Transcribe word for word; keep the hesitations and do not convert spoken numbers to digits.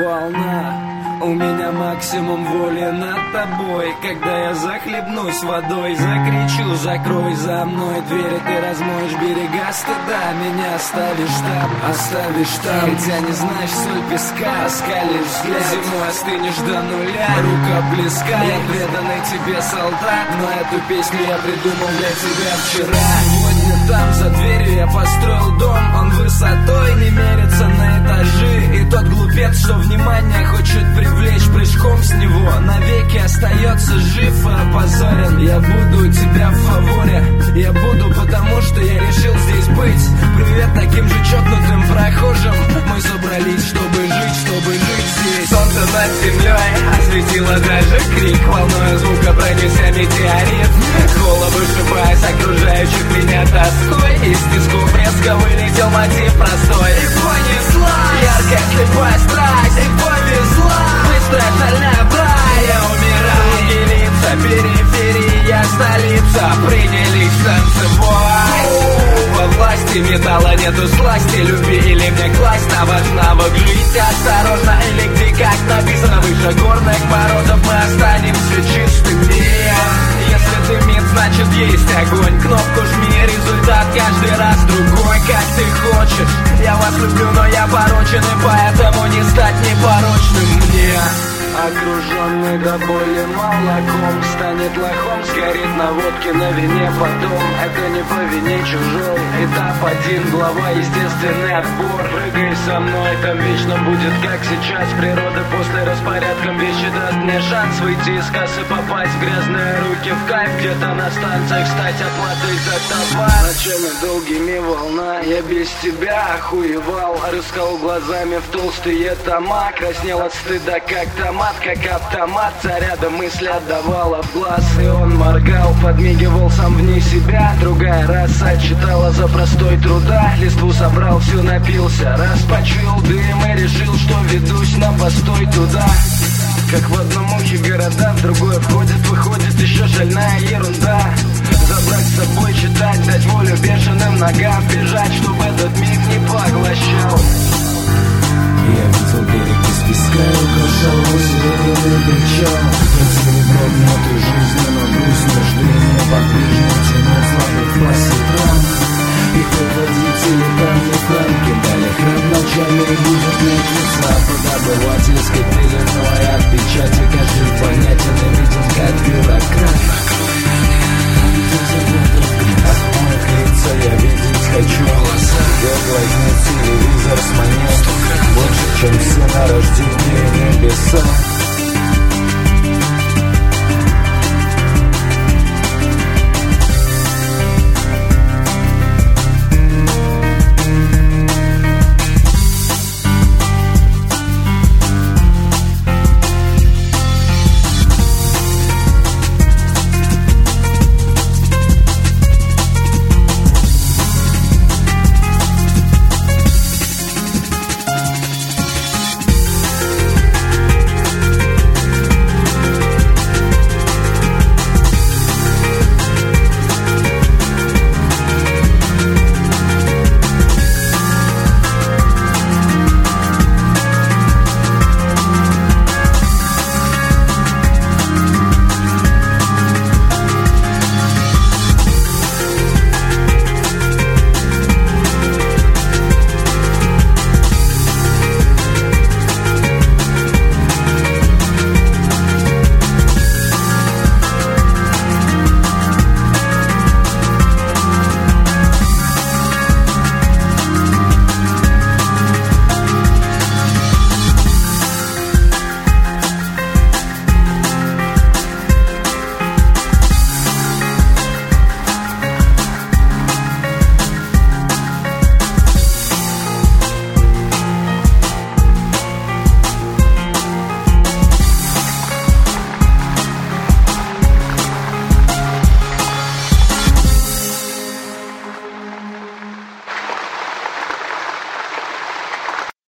волна. У меня максимум воли над тобой. Когда я захлебнусь водой, закричу: закрой за мной двери, ты размоешь берега стыда. Меня оставишь там, оставишь там, хотя не знаешь соль песка. Оскалишь взгляд, зимой остынешь до нуля. Рука близка, я преданный тебе солдат, но эту песню я придумал для тебя вчера. Сегодня там за дверью я построил дом, он высотой не мерится на этажи. И тот глупец, что внимание хочет привлечь прыжком с него, навеки остается жив и опозорен. Я буду у тебя в фаворе, я буду, потому что я решил здесь быть. Привет таким же чокнутым прохожим. Мы собрались, чтобы жить, чтобы жить здесь. Солнце над землей осветило даже крик, волною звука пронесся метеорит. Холод вышибаясь окружающих меня тоской, из тисков резко вылетел мотив простой. И понесла яркая слепая страсть, и повезла быстрая стальная брань. Я умираю, и лица, периферия, столица принялись танцевать. Во власти металла нету сласти, люби или мне класть на ваш навык жить осторожно, или где, как написано выше горных породов, мы останемся чистыми. Если дымит, значит есть огонь, кнопку жми, результат каждый раз другой, как ты хочешь. Я вас люблю, но я порочен, и поэтому не стать непорочным мне. Окруженный до боли молоком, станет лохом, сгорит на водке, на вине потом. Это не по вине чужой. Этап один, глава, естественный отбор. Прыгай со мной, там вечно будет как сейчас. Природа после распорядком вещи даст мне шанс выйти из кассы, попасть в грязные руки, в кайф где-то на станциях, стать оплатой за товар. Ночами долгими волна, я без тебя охуевал. Рыскал глазами в толстые тома, краснел от стыда, как томат. Как автомат, заряда мысли отдавала в глаз. И он моргал, подмигивал сам вне себя. Другая раса читала за простой труда. Листву собрал, все напился, раз почуял дым и решил, что ведусь на постой туда. Как в одном ухе города, в другое входит, выходит еще шальная ерунда. Забрать с собой, читать, дать волю бешеным ногам, бежать, чтобы этот миг не поглощал.